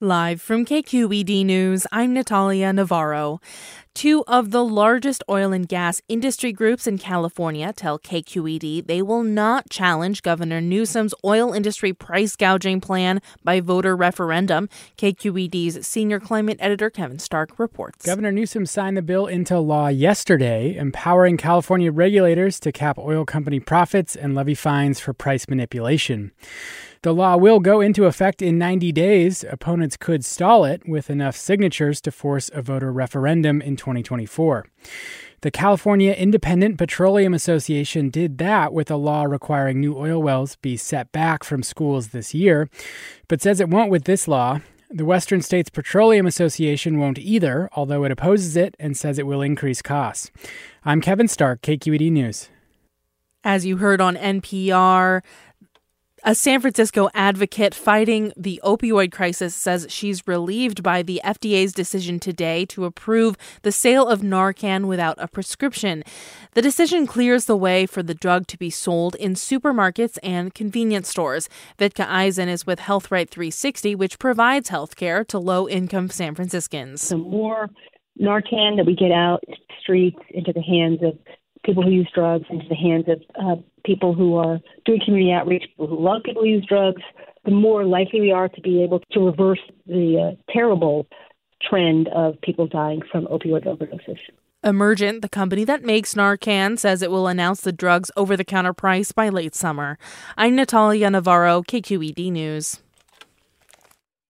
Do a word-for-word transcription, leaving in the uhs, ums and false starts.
Live from K Q E D News, I'm Natalia Navarro. Two of the largest oil and gas industry groups in California tell K Q E D they will not challenge Governor Newsom's oil industry price gouging plan by voter referendum. K Q E D's senior climate editor Kevin Stark reports. Governor Newsom signed the bill into law yesterday, empowering California regulators to cap oil company profits and levy fines for price manipulation. The law will go into effect in ninety days. Opponents could stall it with enough signatures to force a voter referendum in twenty twenty-four. The California Independent Petroleum Association did that with a law requiring new oil wells be set back from schools this year, but says it won't with this law. The Western States Petroleum Association won't either, although it opposes it and says it will increase costs. I'm Kevin Stark, K Q E D News. As you heard on N P R, a San Francisco advocate fighting the opioid crisis says she's relieved by the F D A's decision today to approve the sale of Narcan without a prescription. The decision clears the way for the drug to be sold in supermarkets and convenience stores. Vitka Eisen is with Health Right three sixty, which provides health care to low-income San Franciscans. The more Narcan that we get out into the streets, into the hands of people who use drugs, into the hands of uh, people who are doing community outreach, people who love people who use drugs, the more likely we are to be able to reverse the uh, terrible trend of people dying from opioid overdoses. Emergent, the company that makes Narcan, says it will announce the drug's over-the-counter price by late summer. I'm Natalia Navarro, K Q E D News.